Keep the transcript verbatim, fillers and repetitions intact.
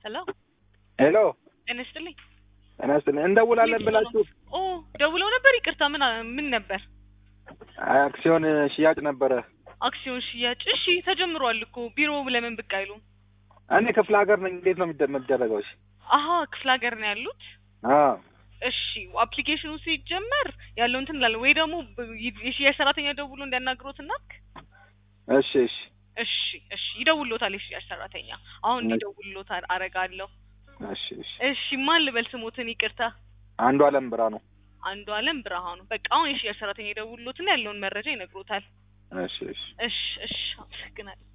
Hello? ሄሎ እንስጥልኝ እናስተን እንደውላለን ብላችሁ ኦ ደውለው ነበር ይቅርታ ምን ምን ነበር አክሲዮን ሽያጭ ነበር አክሲዮን ሽያጭ እሺ ተጀምሯል እኮ ቢሮ ለምን ብቅ አይሉ እኔ ክፍለ ሀገር ነኝ እንዴት ነው የሚደረገው እሺ አሃ ክፍለ ሀገር ነው ያሉት አዎ እሺ አፕሊኬሽኑ ሲጀመር ያለው እንትን ላለ ወይ ደግሞ የሽያጭ ሰራተኛ ደውሎ እንዲያናግሩትና እሺ እሺ እሺ እሺ ይደውልሎታል የሽያጭ ሰራተኛ አሁን ይደውልሎታል አረጋለሁ እሺ እሺ እሺ ማን ልበል ስሞትን ይቅርታ አንዱ አለም ብርሃኑ አንዱ አለም ብርሃኑ በቃ አሁን የሽያጭ ሰራተኛ ይደውልሎትና ያለውን መረጃ ይነግሩታል እሺ እሺ እሺ እሺ አመሰግናለሁ